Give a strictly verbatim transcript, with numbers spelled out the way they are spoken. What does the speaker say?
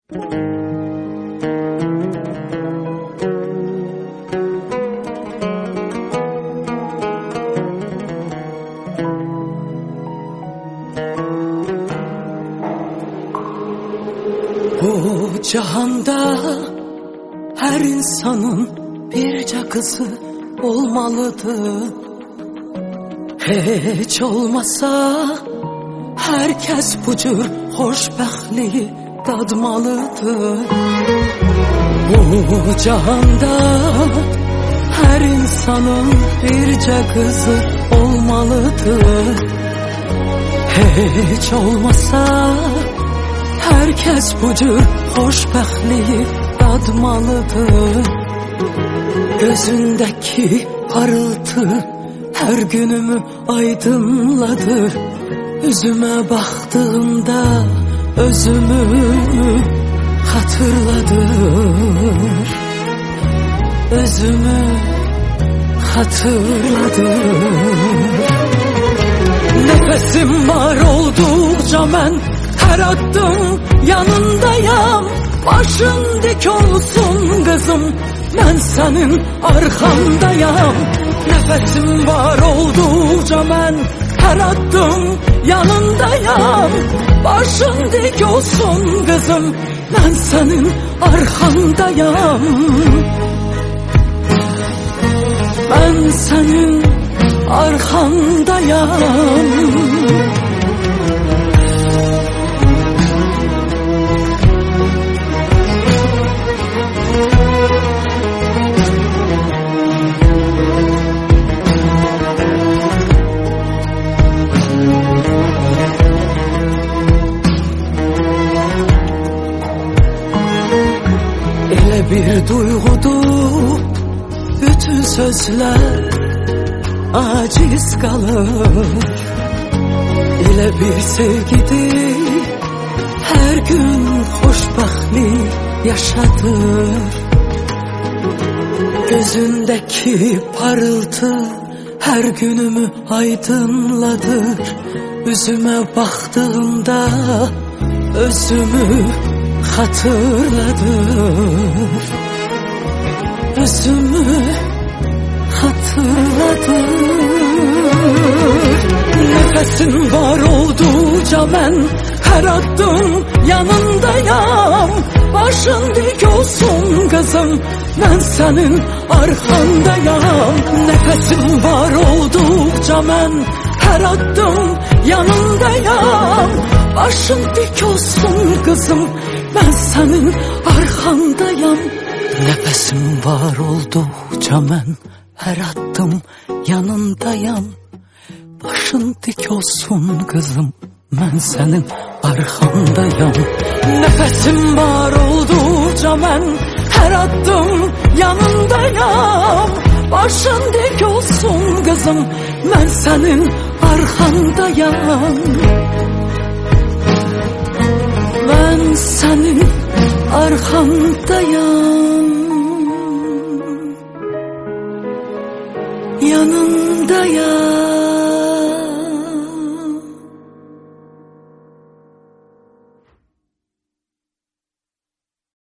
Bu cihanda her insanın birce kızı olmalıdır. Hiç olmasa herkes bu cür hoşbəxtliyi dadmalıdır. Bu cihanda her insanın birce kızı olmalıdır. Hiç olmasa herkes bu cür hoşbəxtliyi dadmalıdır. Gözündeki parıltı her günümü aydınladır. Yüzüme baktığımda özümü hatırladır. Özümü hatırladır. Nefesim var oldukça ben her adım yanındayım. Başın dik olsun kızım, ben senin arkandayım. Nefesim var oldukça ben her adım yanındayım. Başın dik olsun kızım, ben senin arkandayım. Ben senin arkandayım. Elə bir duyğudur, bütün sözler aciz kalır. Elə bir sevgidir, her gün hoşbəxtlik yaşadır. Gözündeki parıltı her günümü aydınladır. Yüzüme baktığımda özümü hatırladır. Özümü hatırladır. Nefesin var oldukça ben her adım yanındayım. Başın dik olsun kızım, ben senin arkandayım. Nefesim var oldukça ben her adım yanındayım. Başın dik olsun kızım, ben senin arkandayım. Nefesim var oldukça ben her adım yanındayım. Başın dik olsun kızım, ben senin arkandayım. Nefesim var oldukça ben her adım yanındayım. Başın dik olsun kızım, ben senin arkandayım. Ben senin arkandayım, yanındayım.